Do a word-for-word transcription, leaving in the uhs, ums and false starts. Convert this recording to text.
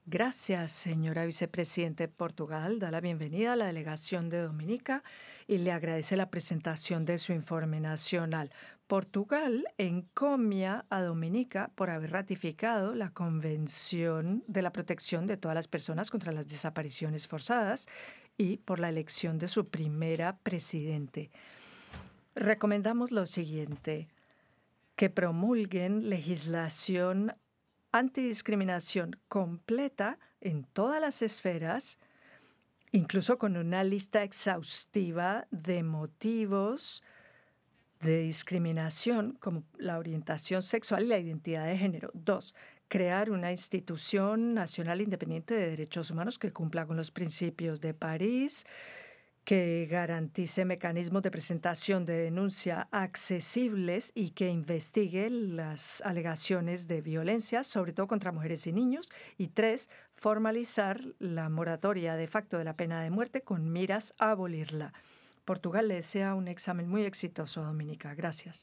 Gracias, señora vicepresidente de Portugal. Da la bienvenida a la delegación de Dominica y le agradece la presentación de su informe nacional. Portugal encomia a Dominica por haber ratificado la Convención de la Protección de todas las personas contra las desapariciones forzadas y por la elección de su primera presidente. Recomendamos lo siguiente: que promulguen legislación antidiscriminación completa en todas las esferas, incluso con una lista exhaustiva de motivos de discriminación como la orientación sexual y la identidad de género. Dos, crear una institución nacional independiente de derechos humanos que cumpla con los principios de París, que garantice mecanismos de presentación de denuncia accesibles y que investigue las alegaciones de violencia, sobre todo contra mujeres y niños. Y tres, formalizar la moratoria de facto de la pena de muerte con miras a abolirla. Portugal le desea un examen muy exitoso a Dominica. Gracias.